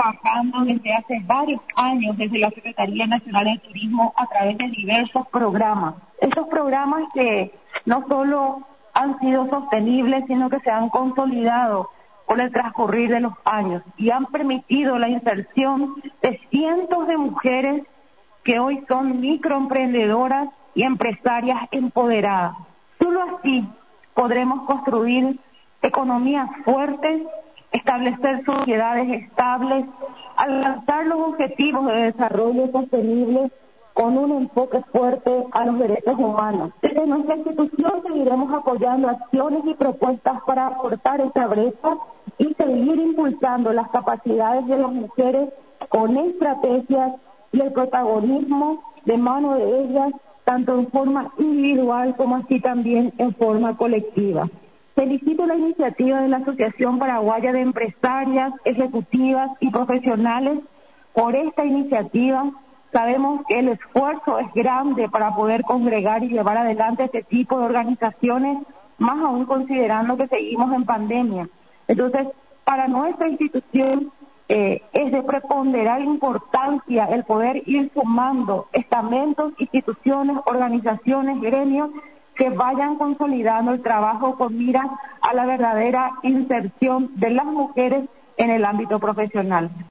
trabajando desde hace varios años desde la Secretaría Nacional de Turismo a través de diversos programas. Esos programas que no solo han sido sostenibles, sino que se han consolidado con el transcurrir de los años y han permitido la inserción de cientos de mujeres que hoy son microemprendedoras y empresarias empoderadas. Solo así podremos construir economías fuertes, establecer sociedades estables, alcanzar los objetivos de desarrollo sostenible con un enfoque fuerte a los derechos humanos. Desde nuestra institución seguiremos apoyando acciones y propuestas para acortar esta brecha y seguir impulsando las capacidades de las mujeres con estrategias y el protagonismo de mano de ellas, tanto en forma individual como así también en forma colectiva. Felicito la iniciativa de la Asociación Paraguaya de Empresarias, Ejecutivas y Profesionales por esta iniciativa. Sabemos que el esfuerzo es grande para poder congregar y llevar adelante este tipo de organizaciones, más aún considerando que seguimos en pandemia. Entonces, para nuestra institución es de preponderar importancia el poder ir sumando estamentos, instituciones, organizaciones, gremios que vayan consolidando el trabajo con miras a la verdadera inserción de las mujeres en el ámbito profesional.